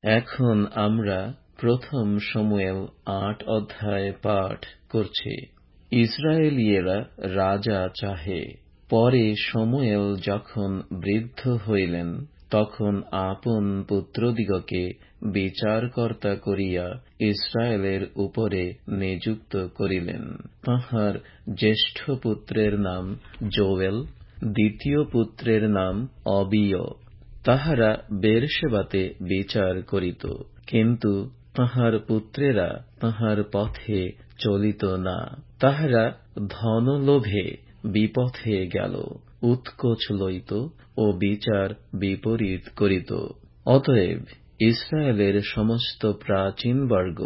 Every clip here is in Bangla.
এখন আমরা প্রথম শমূয়েল ৮ অধ্যায় পাঠ করছি। ইসরায়েলীয়রা রাজা চাহে। পরে শমূয়েল যখন বৃদ্ধ হইলেন, তখন আপন পুত্রদিগকে বিচারকর্তা করিয়া ইসরায়েলের উপরে নিযুক্ত করিলেন। তাঁহার জ্যেষ্ঠ পুত্রের নাম যোয়েল, দ্বিতীয় পুত্রের নাম অবিয়। তাহারা বেরশেবাতে বিচার করিত, কিন্তু তাঁহার পুত্রেরা তাঁহার পথে চলিত না। তাহারা ধনলোভে বিপথে গেল, উৎকোচ লইত ও বিচার বিপরীত করিত। অতএব ইসরায়েলের সমস্ত প্রাচীনবর্গ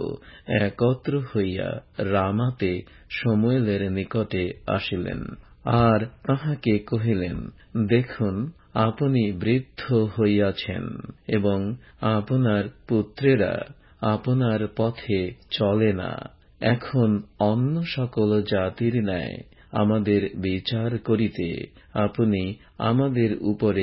একত্র হইয়া রামাতে শমূয়েলের নিকটে আসিলেন, আর তাঁহাকে কহিলেন, দেখুন, আপনি বৃদ্ধ হইয়াছেন এবং আপনার পুত্রেরা আপনার পথে চলে না। এখন অন্য সকল জাতির ন্যায় আমাদের বিচার করিতে আপনি আমাদের উপরে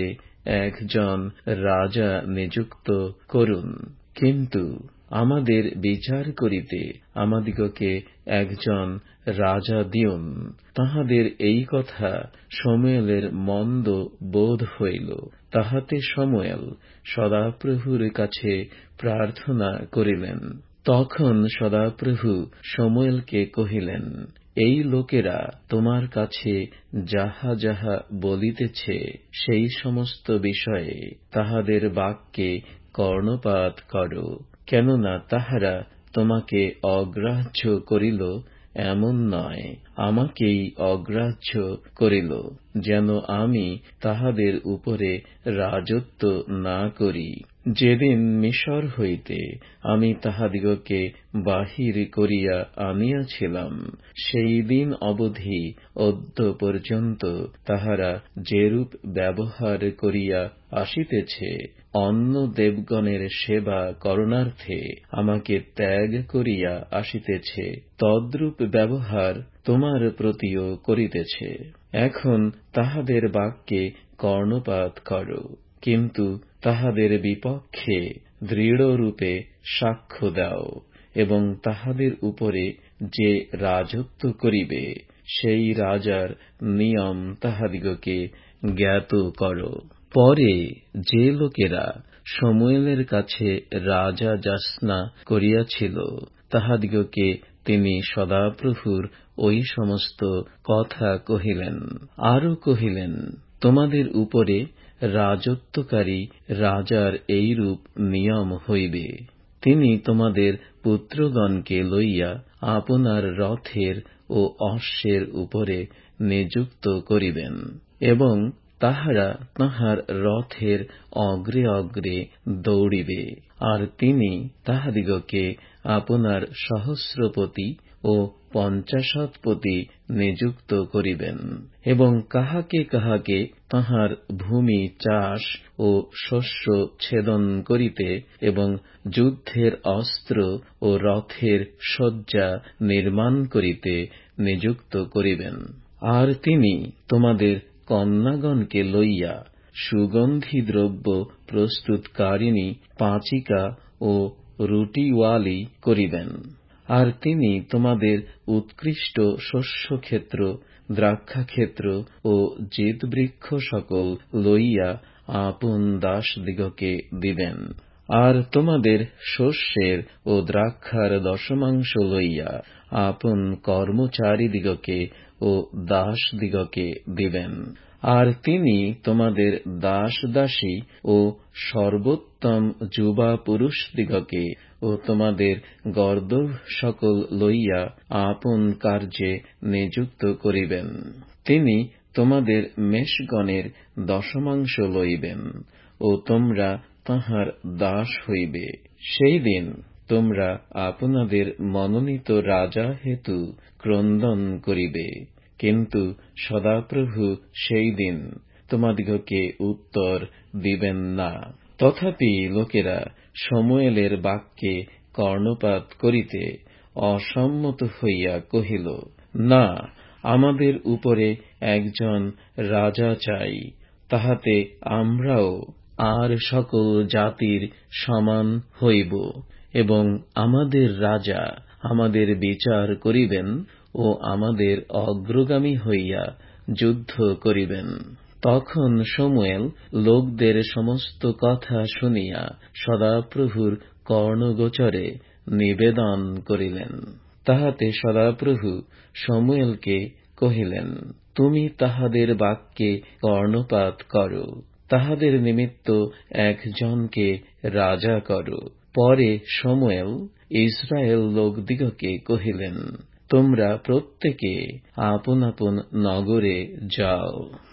একজন রাজা নিযুক্ত করুন। কিন্তু আমাদের বিচার করিতে আমাদিগকে একজন রাজা দিউন। তাহাদের এই কথা শমূয়েলের মন্দ বোধ হইল। তাহাতে শমূয়েল সদাপ্রভুর কাছে প্রার্থনা করিলেন। তখন সদাপ্রভু শমূয়েলকে কহিলেন, এই লোকেরা তোমার কাছে যাহা যাহা বলিতেছে, সেই সমস্ত বিষয়ে তাহাদের বাক্যে কর্ণপাত করো। কেননা তাহারা তোমাকে অগ্রাহ্য করিল এমন নয়, আমাকেই অগ্রাহ্য করিল, যেন আমি তাহাদের উপরে রাজত্ব না করি। যেদিন মিশর হইতে আমি তাহাদিগকে বাহির করিয়া আনিয়াছিলাম, সেই দিন অবধি অদ্য পর্যন্ত তাহারা যেরূপ ব্যবহার করিয়া আসিতেছে, অন্য দেবগণের সেবা করণার্থে আমাকে ত্যাগ করিয়া আসিতেছে, তদ্রূপ ব্যবহার তোমার প্রতিও করিতেছে। এখন তাহাদের বাক্যে কর্ণপাত করো, কিন্তু তাহাদের বিপক্ষে দৃঢ়রূপে সাক্ষ্য দাও, এবং তাহাদের উপরে যে রাজত্ব করিবে, সেই রাজার নিয়ম তাহাদিগকে জ্ঞাত করো। পরে যে লোকেরা শমূয়েলের কাছে রাজা যাচনা করিয়াছিল, তাহাদিগকে তিনি সদাপ্রভুর ঐ সমস্ত কথা কহিলেন। আরো কহিলেন, তোমাদের উপরে রাজত্বকারী রাজার এইরূপ নিয়ম হইবে, তিনি তোমাদের পুত্রগণকে লইয়া আপনার রথের ও অশ্বের উপরে নিযুক্ত করিবেন, এবং তাহারা তাঁহার রথের অগ্রে অগ্রে দৌড়িবে, আর তিনি তাহাদিগকে আপনার সহস্রপতি ও পঞ্চাশৎপতি নিযুক্ত করিবেন, এবং কাহাকে কাহাকে তাঁহার ভূমি চাষ ও শস্য ছেদন করিতে এবং যুদ্ধের অস্ত্র ও রথের সজ্জা নির্মাণ করিতে নিযুক্ত করিবেন। আর তিনি তোমাদের কন্যাগণকে লইয়া সুগন্ধি দ্রব্য প্রস্তুতকারিণী পাচিকা ও রুটিওয়ালি করিবেন। আর তিনি তোমাদের উৎকৃষ্ট শস্যক্ষেত্র, দ্রাক্ষাক্ষেত্র ও জিতবৃক্ষ সকল লইয়া আপন দাসদিগকে দিবেন। আর তোমাদের শস্যের ও দ্রাক্ষার দশমাংশ লইয়া আপন কর্মচারীদিগকে ও দাসদিগকে দিবেন। আর তিনি তোমাদের দাসদাসী ও সর্বোত্তম যুবা পুরুষদিগকে ও তোমাদের গর্দভ সকল লইয়া আপন কার্যে নিযুক্ত করিবেন। তিনি তোমাদের মেষগণের দশমাংশ লইবেন, ও তোমরা তাঁহার দাস হইবে। সেই দিন তোমরা আপনাদের মনোনীত রাজা হেতু ক্রন্দন করিবে, কিন্তু সদাপ্রভু সেই দিন তোমাদিগকে উত্তর দিবেন না। তথাপি লোকেরা শমূয়েলের বাক্যে কর্ণপাত করিতে অসম্মত হইয়া কহিল, না, আমাদের উপরে একজন রাজা চাই, তাহাতে আমরাও আর সকল জাতির সমান হইব, এবং আমাদের রাজা আমাদের বিচার করিবেন ও আমাদের অগ্রগামী হইয়া যুদ্ধ করিবেন। তখন শমূয়েল লোকদের সমস্ত কথা শুনিয়া সদাপ্রভুর কর্ণগোচরে নিবেদন করিলেন। তাহাতে সদাপ্রভু শমূয়েলকে কহিলেন, তুমি তাহাদের বাক্যে কর্ণপাত করো, তাহাদের নিমিত্ত একজনকে রাজা করো। পরে শমূয়েল ইস্রায়েল লোকদিগকে কহিলেন, তোমরা প্রত্যেকে আপন আপন নগরে যাও।